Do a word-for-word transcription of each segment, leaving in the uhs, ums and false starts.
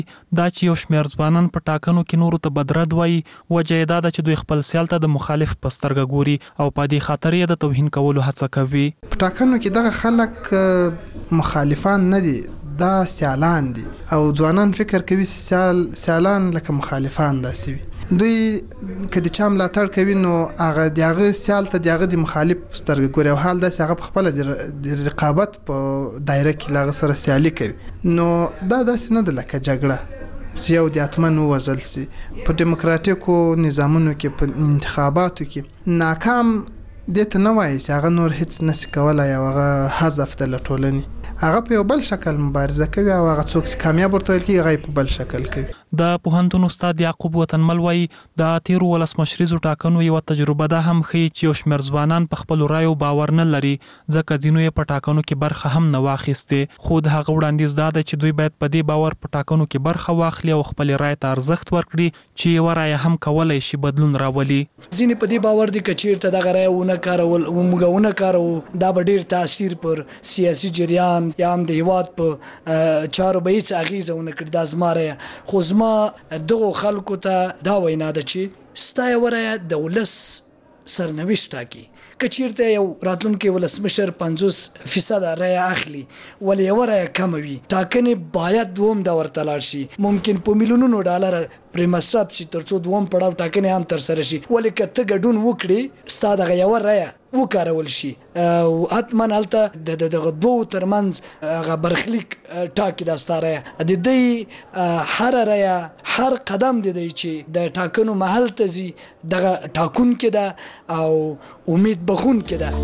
دا چې یو شمېر ځوانان په ټاکنو کې نورو ته بدرد وایي، وجه یې دا ده چې دوی خپل سیال ته د مخالف په سترګه ګوري او په دې خاطر یې د توهین کولو هڅه کوي. په ټاکنو کې دغه خلک مخالفان نه دي، دا سیالان دي او ځوانان فکر کوي سیال سیالان لکه مخالفان داسې وي. دوی که د چا ملاتړ کوي نو هغه د هغه سیال ته د هغه د مخالف سترګه ګوري او حال داسې هغه په خپله د رقابت په دایره کې له هغه سره سیالي کوي. نو دا داسې نه ده لکه جګړه چې یو د اتمن ووژل سي. په ډیموکراتیکو نظامونو کې په انتخاباتو کې ناکام دې ته نه وایي چې هغه نور هیڅ نشي کولی او هغه حذف ده له ټولنې. هغه په یو بل شکل مبارزه کوي او هغه څوک چې کامیاب ورته ویل کېږي هغه په بل شکل کوي. د پوهنتون استاد یعقوب وطنمل وایي د تیرو ولسمشریزو ټاکنو یوه تجربه دا هم ښیي چې یو شمېر ځوانان په خپلو رایو باور نه لري، ځکه ځینو یې په ټاکنو کې برخه هم نه واخیستې. خو د هغه وړاندیز دا ده چې دوی باید په دې باور په ټاکنو کې برخه واخلي او خپلې رایې ته ارزښت ورکړي چې یوه رایه هم کولی شي بدلون راولي. ځینې په دې باور دي که چېرته دغه رایه ونه کارول موږ ونه کاروو دا به ډېر تاثیر پر سیاسي جریان یا هم د هېواد په چارو به هېڅ اغېزه ونه کړي. دا زما رایه. خو زما دغو خلکو ته دا وینا ده چې ستا یوه رایه د ولس سرنوشت ټاکي. که چېرته یو راتلونکی ولسمشر پنځوس فیصده رایه اخلي ولې یوه رایه کمه وي، ټاکنې باید دوم دور ته لاړ شي. ممکن په میلیونونو ډالره پرې مصرف شي تر څو دوم پړاو ټاکنې هم ترسره شي. ولې که ته ګډون وکړې ستا دغه یوه رایه وکارول شي او حتما هلته د دغه دوو ترمنځ هغه برخلیک ټاکي دا ستا رایه. د دوی هره رایه هر قدم د دوی چې د ټاکنو محل ته ځي دغه ټاکونکې ده او امید بخونکې ده.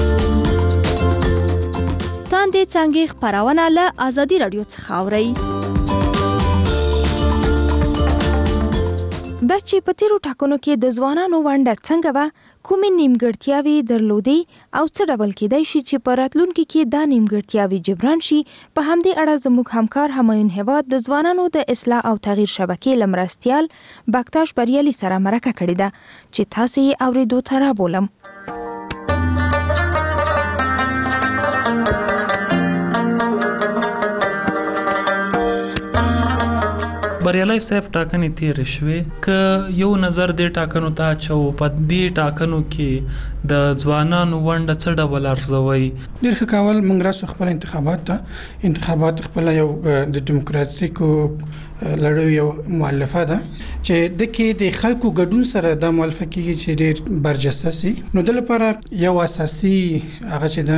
تاندې څانګې خپرونه له ازادي راډیو څخه اورئ. دا چې په تیرو ټاکنو کې د ځوانانو ونډه څنګه وه، کومې نیمګړتیاوې درلودې او څه ډول کېدای شي چې په راتلونکي کې دا نیمګړتیاوې جبران شي، په همدې اړه زموږ همکار همایون هیواد د ځوانانو د اصلاح او تغییر شبکې له مرستیال بکتاش بریالي سره مرکه کړې ده چې تاسې یې اورېدو ته رابولم. بریالي صاحب ټاکنې تیرې شوې، که یو نظر دې ټاکنو ته اچوو په دې ټاکنو کې د ځوانانو ونډه څه ډول ارزوئ؟ ډېر ښه کول. موږ راسو خپل انتخابات ته انتخابات خپل یو د ډیموکراتیکو لړیو یو مؤلفه ده چې د کې د خلکو ګډون سره د مؤلفه کې چې ډېر برجسته سي. نو د لپاره یو اساسي هغه چې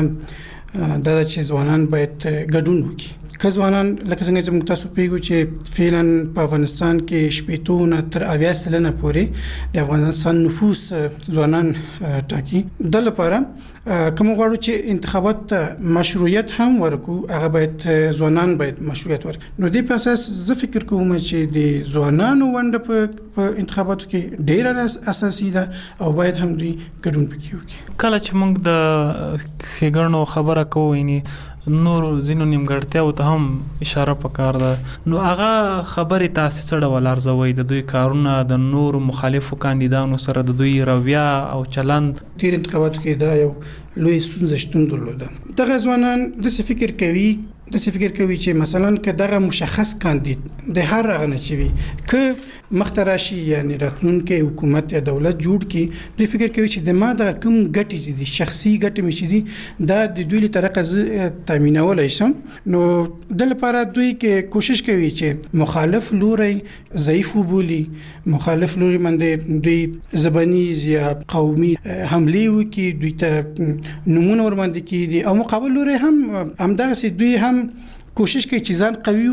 د دا چې ځوانان باید ګډون وکړي. که ځوانان لکه څنګه چې موږ تاسو پیږو چې فعلا په افغانستان کې شپېتو نه تر اویا سلنه پورې د افغانستان نفوس ځوانان ټاکي. د لپاره کوم غواړو چې انتخابات ته مشروعیت هم ورکو، هغه باید ځوانان باید مشروعیت ورکړي. نو دې په اساس زه فکر کوم چې د ځوانانو ونډه په انتخاباتو کې ډېره اساسي ده او باید هم دوی ګډون پکې وکړي. کله چې موږ د ښېګڼو خبره کوو یعنې نور ځینو نیمګړتیاو ته هم اشاره پکار ده، نو هغه خبرې تاسې څه ډول ارزوئ؟ د دوی کارونه د نورو مخالفو کاندیدانو سره د دوی رویه او چلند؟ تیر انتخاباتو کې دا یو لوی ستونزه شتون درلوده. دغه ځوانان داسې فکر کوي داسې فکر کوي چې مثلا که دغه مشخص کاندید د هر هغه نه چې وي که مخته راشي یعنی راتلونکی حکومت یا دولت جوړ کړي، دوی فکر کوي چې د ما دغه کوم ګټې چې دي شخصي ګټې مې چې دي دا د دوی له طریقه زه تامینولی شم. نو د لپاره دوی کې کوشش کوي چې مخالف لوری ضعیف وبولي، مخالف لوری باندې دوی زبانیز یا قومي حملې وکړي، دوی ته نمونه ورباندې کړي او مقابل لوری هم همدغسې دوی هم کوشش کوي چې ځان قوي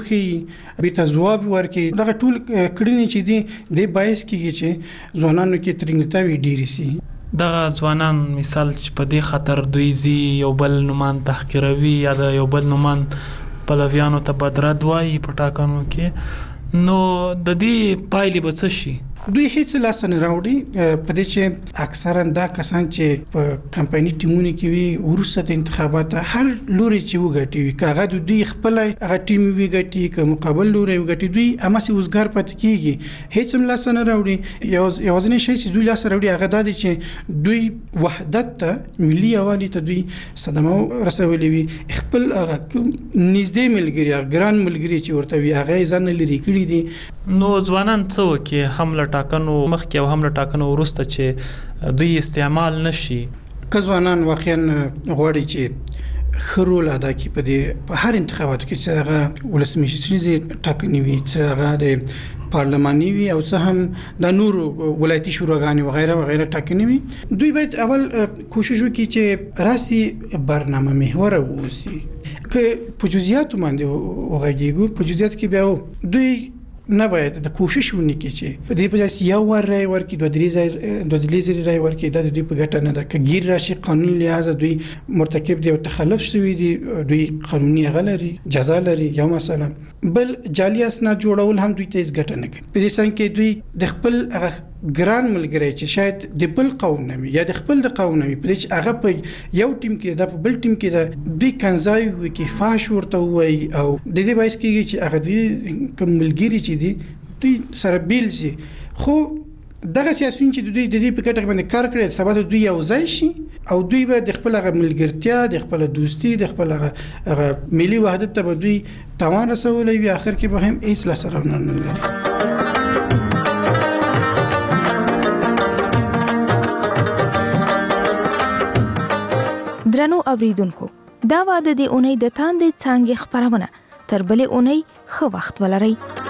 وښيي، بیرته ځواب ورکړي. دغه ټول کړنې چې دي د باعث کېږي چې ځوانانو کې ترنګلتاوې ډېرې سي. دغه ځوانان مثال چې په دې خاطر دوی زی یو بل نومان تحقیروي یا د یو بل نومان پلویانو ته بدرد وایي په ټاکنو کې، نو د دې پایلې به څه شي؟ دوی هیڅ لاس نه راوړي په دې چې اکثرا دا کسان چې په کمپایني ټیمونه کې وي ورسته د انتخابات هر لوري چې وګټي وي کاغه دوی خپل هغه ټیم وی ګټي که مقابل لوري وګټي دوی اماسي وزګار پات کیږي هیڅ لاس نه راوړي یو یوازنی شی چې دوی لاس راوړي هغه د چې دوی وحدت ته ملي اوالي ته دوی صدمه رسولې وي خپل هغه نږدې ملګری ګران ملګری چې ورته وي هغه ځان لري کړی دي نو ځوانان څه وکي حمله ټاکنو مخکې او حمله ټاکنو وروسته چې دوی استعمال نشي کځوانان واقعا غواړي چې خرول ادا کی په دې په هر انتخاباتو کې چې هغه ولسمشري ټاکنې وي چې هغه د پارلماني وي او څه هم د نور ولایتي شوراګانې وغیرہ وغیرہ ټاکنې وي دوی باید اول کوشش وکړي چې راسي برنامه محور اوسي که په جزئیات باندې وغږیږي په جزئیات کې بیا دوی نه باید د کوشش ونی کې چې په دې په ځای یو ور رای ورکې دوه درې ځای دوه درې ځای رای ورکې د دوی په ګټه نه ده کګیر راشي قانون لحاظ دوی مرتکب دي او تخلف شوی دي دوی قانوني غلري جزا لري یو مثلا بل جعلي اسناد جوړول هم دوی ته هیڅ ګټه نه کوي په دې څنګه کې دوی د خپل ګران ملګری چې شاید د بل قوم نه یا د خپل د قوم نه په دې چې هغه په یو ټیم کې د بل ټیم کې د دوی کنځای وي کې فاش ورته وي او د دې بایس کې چې هغه دوی کوم ملګری چې دي دوی سره بیل شي خو دغه سیاسيون چې دوی د دې په کټه باندې کار کړی سبا دوی یو ځای شي او دوی به د خپل هغه ملګرتیا د خپل دوستي د خپل هغه ملي وحدت ته دوی توان رسولې وي اخر کې به هم هیڅ لا سره نه لري درنو اوریدونکو دا واده د اونۍ د تاندې څنګه خبرونه تر بلې اونۍ خو وخت ولرئ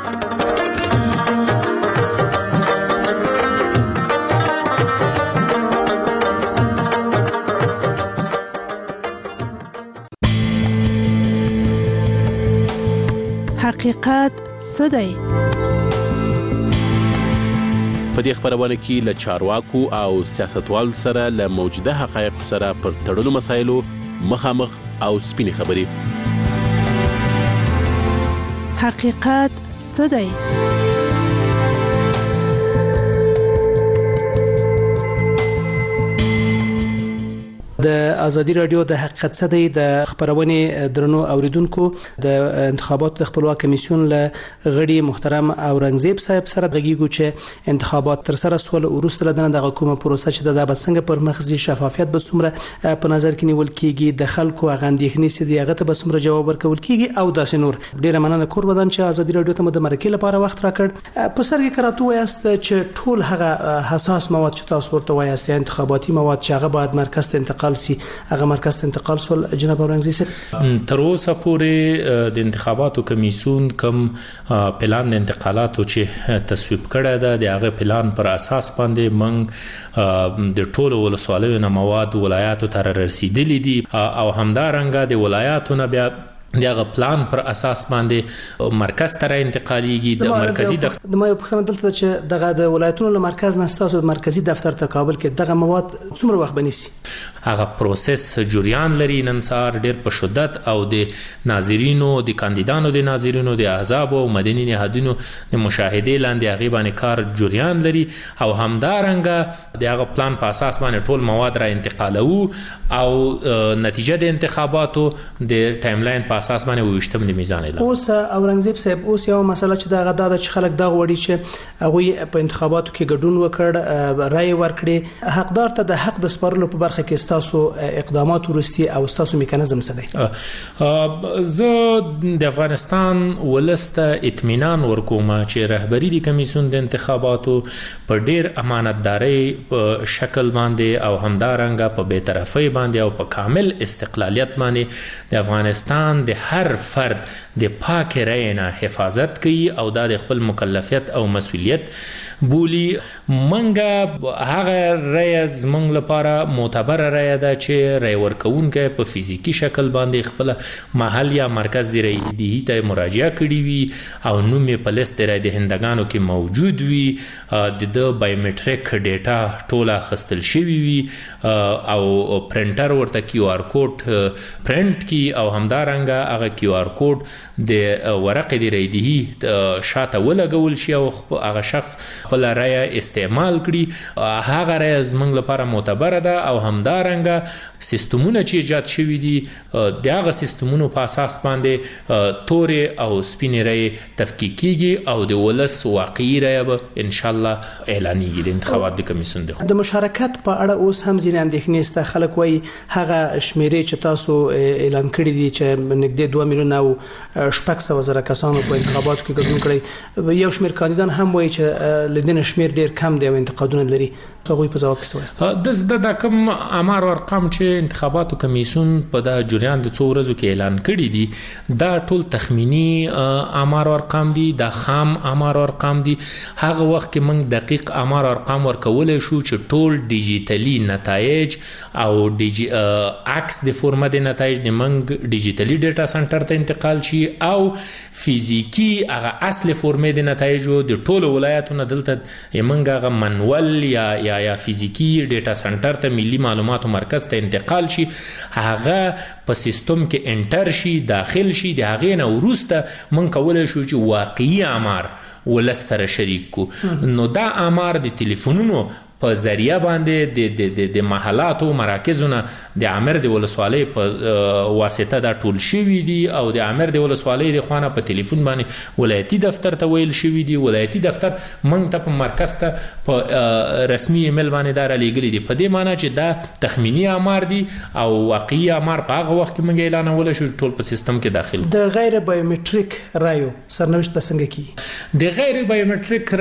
حقیقت څه دی په دې خبرونه کې له چارواکو او سیاستوالو سره له موجوده حقایق سره پر تړلو مسایلو مخامخ او سپینې خبرې حقیقت څه دی د ازادي رادیو د حقیقت څه دی د خبرونه درنو اوریدونکو د انتخاباتو د خپلواک کمیسیون له غړي محترم اورنګزیب صاحب سره غږیږو چې انتخابات تر سره سول ورسره د حکومت پروسه چې د بسنګ پر مخزي شفافیت به څومره په نظر کې نیول کیږي د خلکو غندېخنې سي دی هغه ته به څومره جواب ورکول کیږي او داسې نور ډیره مننه کور بدن چې ازادي رادیو ته مو د مرکې لپاره وخت راکړ په سرګي کراتو وایست چې ټول هغه حساس مواد چې تاسو ورته وایست انتخاباتي مواد چې هغه باید مرکز ته انتقال سي هغه مرکز ته انتقال سول جناب اورنګزیب تر اوسه پورې د انتخاباتو کمیسیون کوم پلان د انتقالاتو چې تصویب کړی ده د هغه پلان پر اساس باندې موږ د ټولو ولسوالیو نه مواد ولایاتو ته رسیدلي دي او همدارنګه د ولایاتو نه بیا دغه پلان پر اساس باندې مرکز ته انتقالیږي د مرکزی دفتر د ما یو پوښتنه دلته چې دغه د ولایتونو له مرکز نه ستاسو د مرکزی دفتر ته کابل کې دغه مواد څومره وخت بنسي هغه پروسس جریان لري نن سهار ډیر په شدت او د ناظرینو د کاندیدانو د ناظرینو د احزاب او مدني نهادونو د مشاهده لاندې هغه باندې کار جریان لري او همدارنګه دغه پلان په اساس باندې ټول مواد را انتقالو او نتیجه د انتخاباتو د ټایم لاین په اساس باندې وشتم د میزان اعلان اوس اورنګزیب صاحب اوس یو مسله چې دا غدا د خلک دا وړي چې هغه په انتخاباتو کې ګډون وکړ رائے ورکړي حقدار ته د حق د سپارلو په برخه کې تاسو اقدامات ورستي او تاسو میکانیزم څه دی زه د افغانستان ولسته اطمینان ورکوم چې رهبری د کمیسیون د انتخاباتو په ډیر امانتداري په شکل باندې او همدارنګه په بی‌طرفۍ باندې او په کامل استقلالیت باندې د افغانستان د هر فرد د پاک رایې نه حفاظت کوي او دا د خپل مکلفیت او مسؤلیت بولی منګه هغه رایې زمونږ لپاره معتبر رایې ده چې رای ورکوونکي په فزیکی شکل باندې خپل محل یا مرکز دی رای دی ته مراجعه کړي وي او نوم په لیست رای دهندگانو کې موجود وي د بایومټریک ډیټا ټوله خستل شوی وي او پرنټر ورته کیو آر کوډ پرنٹ کی او همدارنګه هغه کیو آر کوډ د ورقې د رایدهي شاته ولګول شي او هغه شخص خپل رایه استعمال کړي. هغه رایه زموږ لپاره معتبره ده او همدارنګه سیستمونه چې ایجاد شوي دي د هغه سیستمونو په اساس باندې تورې او سپینې رایې تفکیک کیږي او د ولس واقعي رایه به ان شاء الله اعلانېږي د انتخاباتو د کمیسیون د د مشارکت په اړه اوس هم ځینې اندېښنې شته. خلک وایي هغه شمیرې چې تاسو اعلان کړي دي چې نږدې دوه میلیونه او شپږ سوه زره کسانو په انتخاباتو کې ګډون کړی، یو شمېر کاندیدان هم وایي چې له دې نه شمېر ډېر کم دی او انتقادونه لري. هغوی په ځواب کې څه وایي؟ د زده د کوم امار او ارقام چې انتخاباتو کمیسیون په دا جریان د څو ورځو کې اعلان کړي دي دا ټول تخمینی امار او ارقام دي، دا خام امار او ارقام دي. هغه وخت کې موږ دقیق امار او ارقام ورکولای شو چې ټول ډیجیټلي نتایج او ډیجی عکس د فورمه د نتایج د موږ ډیجیټلي ډیټا سنټر ته انتقال شي او فزیکی هغه اصل فورمه د نتایجو د ټولو ولایتونو دلته موږ هغه منول یا یا یا فزیکی ډیټا سنټر ته ملي معلوماتو مرکز ته انتقال شي، هغه په سیستم کې انټر شي، داخل شي. د هغې نه وروسته موږ کولی شو چې واقعي امار ولس سره شریک کو. نو دا امار د تلیفونونو په ذریعہ باندې د د د د محلاتو مراکزونه د امر د ولسوالۍ په واسطه دا ټول شوي دي او د امر د ولسوالۍ د خوانه په ټلیفون باندې ولایتي دفتر ته ویل شوي دي. ولایتي دفتر موږ ته په مرکز ته په رسمي ایمیل باندې دا رالیږلي دي، په دې معنی چې دا تخمینی امار دي او واقعي امار په هغه وخت کې موږ اعلانولی شو ټول په سیستم کې داخل. د غیر بایومټریک رایو سرنوشت به څنګه کیږي؟ د غیر بایومټریک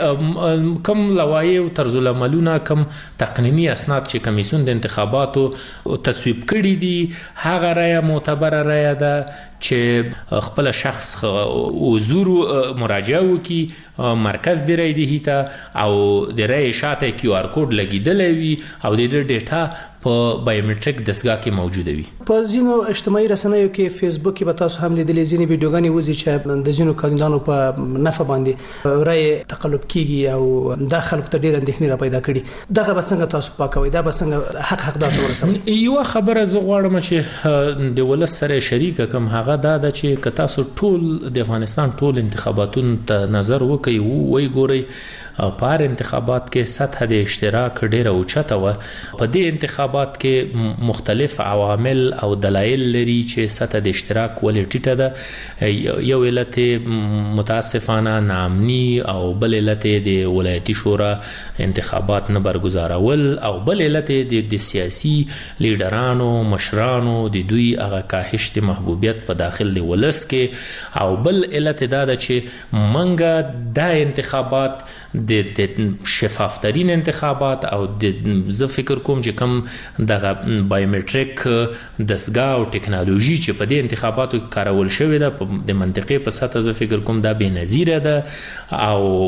رای کوم لوایح او طرز العمل کم تقنینی اسناد چې کمیسیون د انتخاباتو تصویب کړي دي هغه رایه معتبره رایه ده چې خپل شخص حضور مراجعه وکړي مرکز د رایدهي ته او د رای شاته کیو آر کوډ لګیدلی وي او د دې ډیټا په بایومټریک دستګاه کې موجوده وي. په ځینو اجتماعي رسنیو کې فیسبوک کې به تاسو هم لیدلې ځینې ویډیوګانې وځي چې د ځینو کاندیدانو په نفع باندې رای تقلب کیږي او دا خلکو ته ډېر اندېښنې را پیدا کړي. دغه به څنګه تاسو پاکوئ؟ دا به څنګه حق حقدار ته ورسوئ؟ یوه خبره زه غواړم چې د ولس سره شریکه کړم، هغه دا ده چې که تاسو ټول د افغانستان ټول انتخاباتونو ته نظر وکئ وی ګورئ په هر انتخابات کې سطح د اشتراک ډیره اوچته وه. په دې انتخابات کې مختلف عوامل او دلایل لري چې سطح د اشتراک ولې ټیټه ده. یو علت متاسفانه ناامني او بل علت د ولایتي شورا انتخابات نه برګزارول او بل علت د سیاسي لیډرانو مشرانو د دوی هغه کاهش د محبوبیت په داخل د ولس کې او بل علت دا ده چې منګه دا انتخابات د شفافترین انتخابات او د زه فکر کوم چې کوم دغه بایومټریک دستګاه او ټکنالوژي چې په دې انتخاباتو کې کارول شوې ده د منطقې په سطح زه فکر کوم دا بې نظیره ده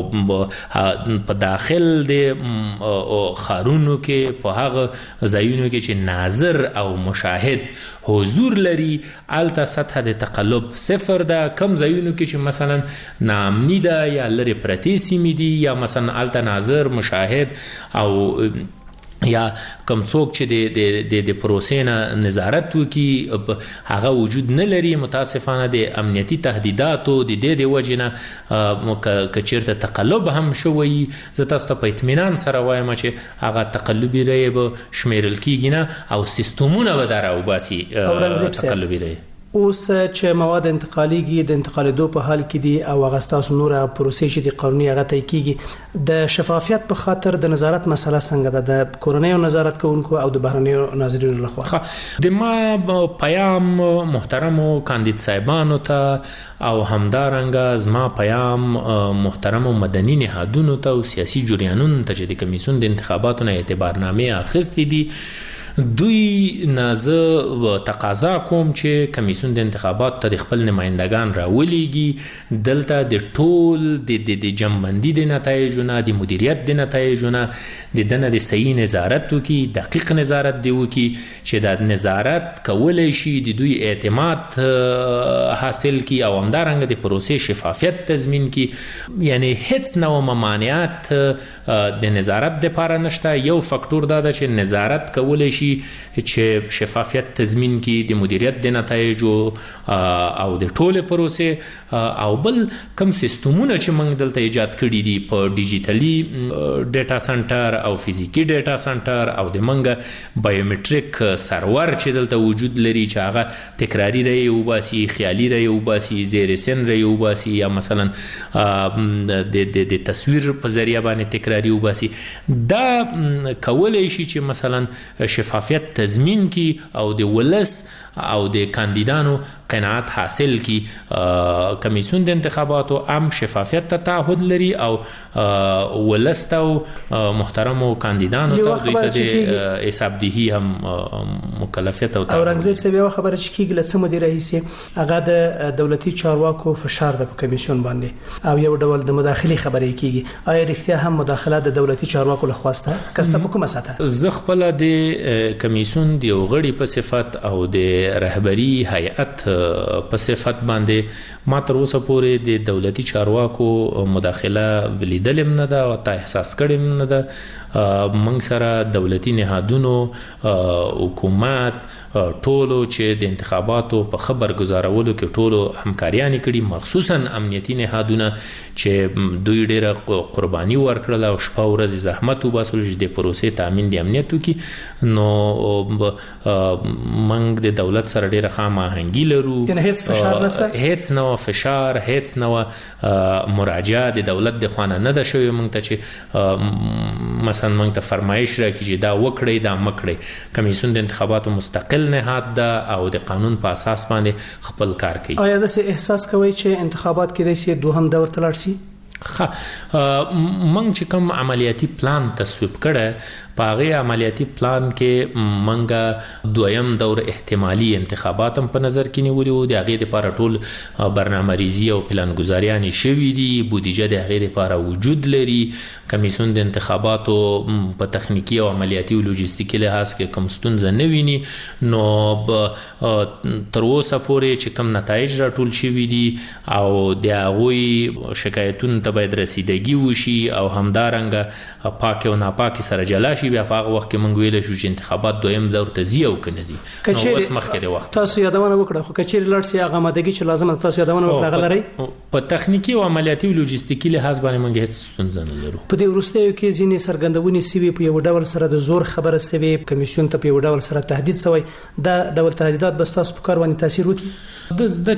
او په داخل د ښارونو کې په هغه ځایونو کې چې ناظر او مشاهد حضور لري الته سطح د تقلب صفر ده. کم ځایونو کې چې مثلا ناامني ده یا لرې پرتې سیمې دي یا مثلا الته ناظر مشاهد او یا کم څوک چې د د د پروسې نه نظارت وکړي هغه وجود نه لري. متاسفانه د امنیتي تهدیداتو د دې د وجې نه که چېرته تقلب هم شوی زه تاسو ته په اطمینان سره وایم چې هغه تقلبي رایې به شمیرل کیږي نه او سیستمونه به دا راوباسي تقلبي رایې. اوس چې مواد انتقالیږي د انتقالېدو په حال کې دي او هغه ستاسو نوره پروسې چې د قانوني هغه طی کیږي د شفافیت په خاطر د نظارت مسله څنګه ده د کورنیو نظارت کوونکو او د بهرنیو ناظرینو لخوا؟ د ما پیام محترمو کاندید صاحبانو ته او همدارنګه زما پیام محترمو مدني نهادونو ته او سیاسي جریانونو ته چې د کمیسیون د انتخاباتو نه اعتبارنامې اخیستې دي دوی نازه تقاضا کوم چې کمیسیون د انتخابات ته خپل نمائندگان راولېږي دلته د ټول د د جمعبندي د نتایجو نه د مدیریت د نتایجو نه د دنه د صحیح نظارت وکړي دقیق نظارت دی وکړي چې د نظارت کولای شي د دوی اعتماد حاصل کی او همدارنګه د پروسې شفافیت تضمین کی. یعنی هیڅ نوع ممانعت د نظارت د لپاره نشته. یو فاکتور دا ده چې نظارت کولای شي شي چې شفافیت تضمین کړي د مدیریت د نتایجو او د ټوله پروسې او بل کم سیستمونه چې موږ دلته ایجاد کړي دي په ډیجیټلي ډیټا سنټر او فزیکی ډیټا سنټر او د منګه بایومټریک سرور چې دلته وجود لري چې هغه تکراری رہی وباسي خیالي رہی وباسي زیر سن رہی وباسي یا مثلا د د تصویر په ذریعہ باندې تکراری وباسي دا کولای شي چې مثلا شفافیت تضمین کی او د ولس او د کاندیدانو قناعت حاصل کی. کمیسیون د انتخاباتو عام شفافیت ته تعهد لري او ولست او محترم کاندیدانو ته دوی ته د حساب دهی هم مکلفیت او اورنګزیب صاحب یو خبره چې کیږي لسمه دی رئیسي هغه د دولتي چارواکو فشار د کمیسیون باندې او یو ډول د مداخله خبرې کیږي. آیا رښتیا هم مداخله د دولتي چارواکو لخوا سته کسته په کومه ساته؟ زه خپل د کمیسیون دی غړي په صفت او د رهبری هیئت په صفت باندې ما تر اوسه پورې د دولتي چارواکو مداخله ولیدلم نه ده او تا احساس کړم نه ده. موږ سره دولتي نهادونو حکومت ټولو چې د انتخاباتو په خبر گزارولو کې ټولو همکاریان کړي مخصوصا امنیتي نهادونه چې دوی ډېره قرباني ورکړله او شپه ورځ زحمت وباسل چې د پروسې تامین د امنیت وکړي. نو موږ د دولت سره ډېره خاماهنګي لرو. یعنې هیڅ فشار نشته؟ هیڅ نه فشار هیڅ نه مراجعه د دولت د خوانه نه ده شوې موږ ته چې مثلا موږ ته فرمایش راکړي چې دا وکړئ دا مکړئ. کمیسیون د انتخاباتو مستقل نهاد ده او د قانون په اساس باندې خپل کار کوي. آیا داسې احساس کوئ چې انتخابات کېدای شي دوهم دور ته لاړ شي؟ خا منګ چې کوم عملیاتي پلان تصویب کړه په هغه عملیاتي پلان کې منګه دویم دور احتمالي انتخابات هم په نظر کې نیولي وو. د هغې دپاره ټول برنامه ریزي او پلان ګزاریانې شوي دي. بودیجه د هغې دپاره وجود لري. کمیسیون د انتخاباتو په تخنیکي او عملیاتي او لوجستیکي لحاظ کې کوم ستونزه نه ویني. نو تر اوسه پورې چې کوم نتایج راټول شوي دي او د هغوی شکایتونو باید رسیدګي وشي او همدارنګه پاک او ناپاک سره جلا شي بیا په هغه وخت کې موږ ویل شو چې انتخابات دویم دور ته ځي او که نه ځي. نو اوس مخکې د وخت تاسو یادونه وکړه خو که چیرې لاړ سي هغه آمادګي چې لازمه تاسو یادونه وکړه هغه لرئ؟ په تخنیکي او عملیاتي او لوجستیکي لحاظ باندې موږ هیڅ ستونزه نه لرو. په دې وروستیو کې ځینې څرګندونې سوي په یو ډول سره د زور خبره سوي کمیسیون ته په یو ډول سره تهدید سوی. دا ډول تهدیدات به ستاسو په کار باندې تاثیر وکړي؟ د زده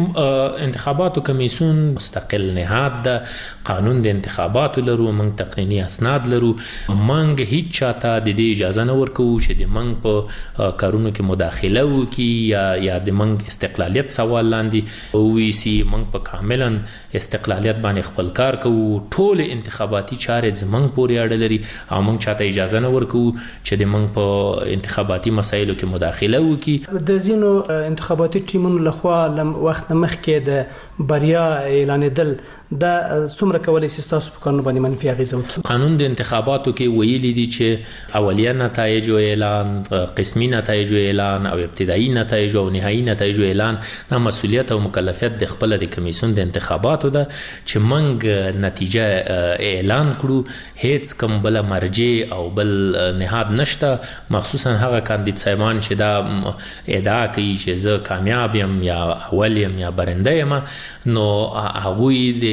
چې انتخاباتو کمیسیون مستقل نهاد ده. قانون د انتخاباتو لرو. موږ تقنینی اسناد لرو. موږ هیڅ چاته د دې اجازه نه ورکوو چې د موږ په کارونو کې مداخله وکړي یا یا د موږ استقلالیت سوال لاندې وویسي. موږ په کاملا استقلالیت باندې خپل کار کوو. ټول انتخاباتي چارې زموږ پورې اړه لري او موږ چاته اجازه نه ورکوو چې د موږ په انتخاباتي مسایلو کې مداخله وکړي. د ځینو انتخاباتي ټیمونو لخوا لم وخت مخکې د بریا اعلانېدل دا څومره کولی شي ستاسو په کارونو باندې منفي اغېزه وکړي؟ قانون د انتخاباتو کې ویلي دي چې اولیه نتایجو اعلان، قسمي نتایجو اعلان او ابتدایي نتایجو او نهایي نتایجو اعلان دا مسؤلیت او مکلفیت د خپل د کمیسیون د انتخاباتو ده چې موږ نتیجه اعلان کړو. هیڅ کوم بل مرجع او بل نهاد نشته مخصوصا هغه کاندید صاحبان چې دا ادعا کوي چې زه کامیاب یم یا اول یم یا برنده یم. نو هغوی د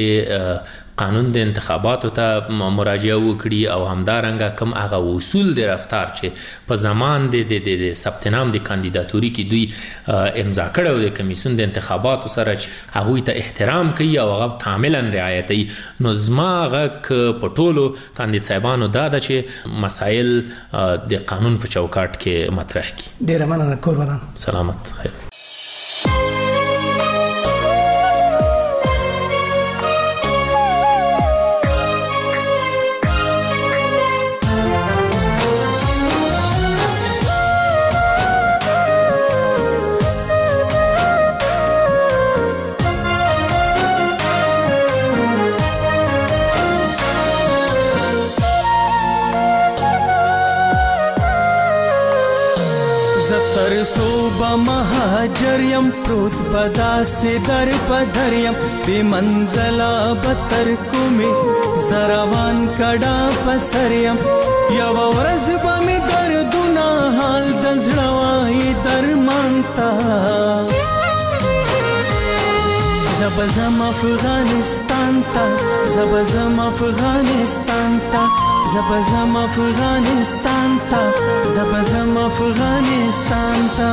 قانون د انتخاباتو ته مراجعه وکړي او همدارنګه کوم هغه اصول د رفتار چې په زمان د د ثبت نام د کاندیداتوري کې دوی امضا کړو د کمیسیون د انتخاباتو سره چې هغوی ته احترام کوي او هغه کاملا رعایتوي. نو زما هغه په ټولو کاندید صاحبانو دا ده چې مسایل د قانون په چوکاټ کې مطرح کړي. ډېره مننه. قربان. سلامت. خیر. مهاجریم پروت بدا سے در پدریم بے منزلہ بتر کومی زروان کڑا پسریم یو ورځ به می دردونه حال لغمان تا زبزم افغانستان تا زبزم افغانستان تا زبزم افغانستان تا زبزم افغانستان تا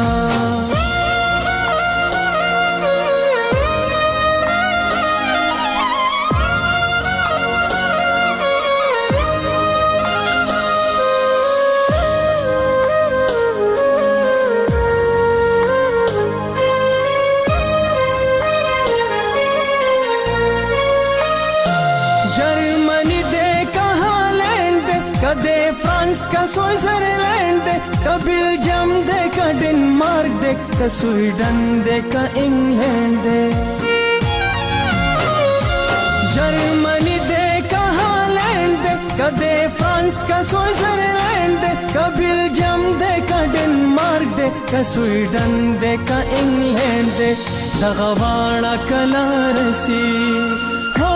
फ्रांस का स्विट्जरलैंड दे का बेल्जियम दे का डेनमार्क दे का स्वीडन दे का इंग्लैंड दे जर्मनी दे का हॉलैंड दे का दे फ्रांस का स्विट्जरलैंड दे का बेल्जियम दे का डेनमार्क दे का स्वीडन दे का इंग्लैंड दे दगवाड़ा कलारसी हो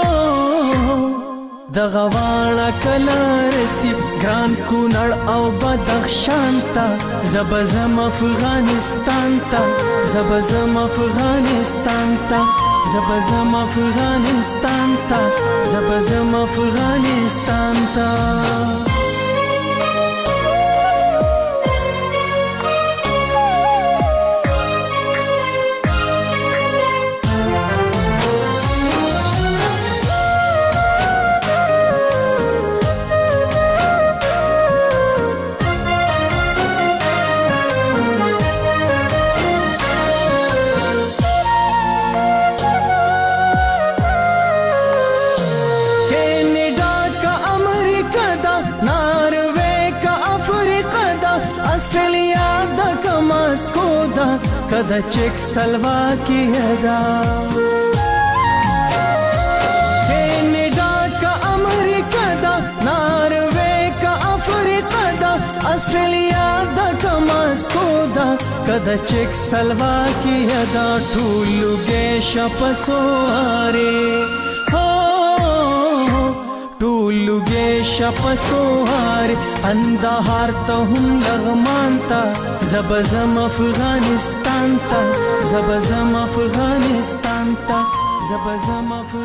दغواړه کلر سی ګران کونړ او بدخشان ته زبزم افغانستان ته زبزم افغانستان ته زبزم افغانستان ته زبزم افغانستان ته کدا چیک سلواکیه دا کینیڈا کا امریکا دا ناروے کا افریقا دا آسٹریلیا دا کا ماسکو دا کدا چیک سلواکیه دا ټولو ګیشا پسواره هو ټولو ګیشا پسواره اندهار ته هم لغمان تا زبزم افغانستان تا زبزم افغانستان تا زبزم